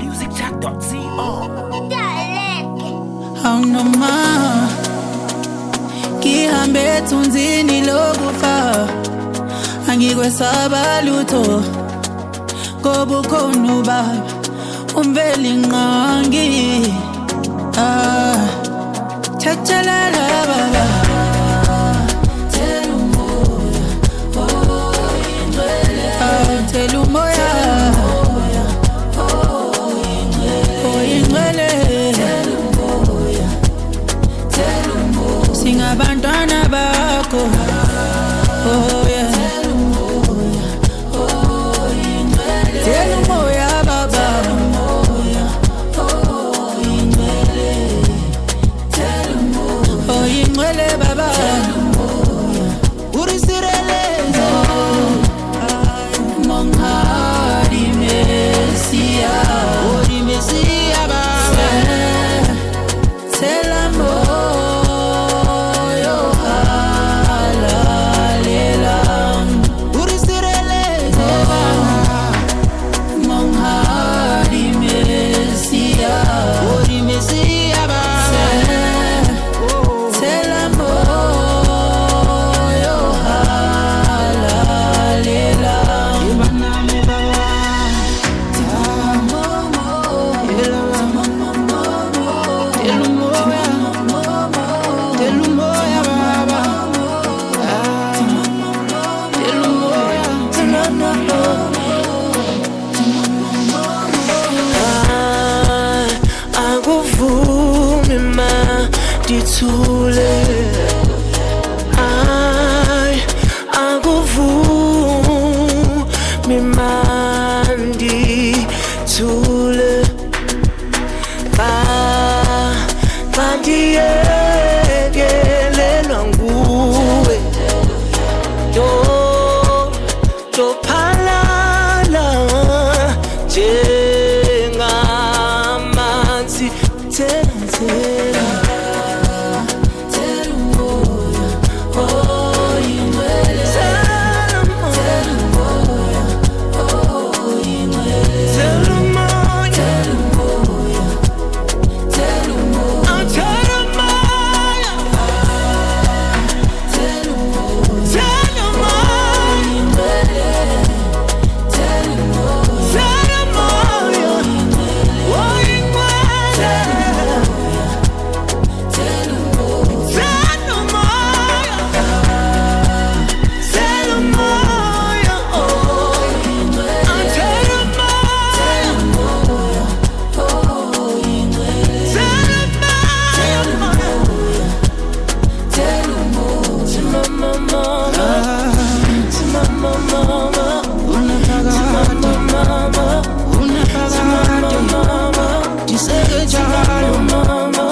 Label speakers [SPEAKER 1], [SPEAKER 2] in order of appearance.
[SPEAKER 1] Awunoma Kihambe thunzini lokufa Angikwesaba lutho Ngoba ukhona ubaba Umveli nqangi Chachalela baba Tell umoya Tell umoya Singabantwana bakho oh yeah Tell umoya baba oh ingwele baba urisirelezo monghadi mesia ori mesia baba Tell Tule I aguvu mimandi tule Bandiye gelelo nguwe Do palala Jengamanzi tenzela Mama